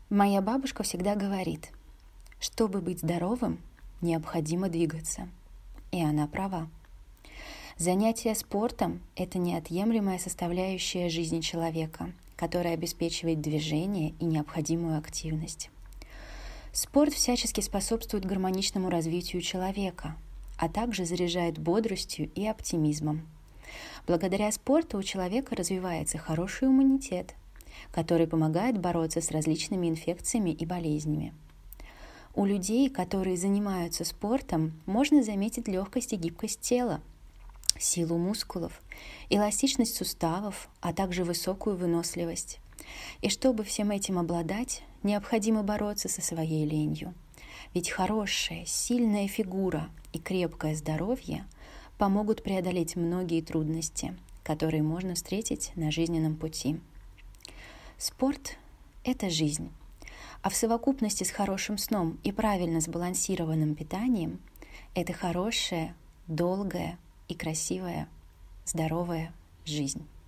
Моя бабушка всегда говорит, чтобы быть здоровым, необходимо двигаться. И она права. Занятие спортом – это неотъемлемая составляющая жизни человека, которая обеспечивает движение и необходимую активность. Спорт всячески способствует гармоничному развитию человека, а также заряжает бодростью и оптимизмом. Благодаря спорту у человека развивается хороший иммунитет, который помогает бороться с различными инфекциями и болезнями. У людей, которые занимаются спортом, можно заметить легкость и гибкость тела, силу мускулов, эластичность суставов, а также высокую выносливость. И чтобы всем этим обладать, необходимо бороться со своей ленью. Ведь хорошая, сильная фигура и крепкое здоровье помогут преодолеть многие трудности, которые можно встретить на жизненном пути. Спорт – это жизнь, а в совокупности с хорошим сном и правильно сбалансированным питанием – это хорошая, долгая и красивая, здоровая жизнь.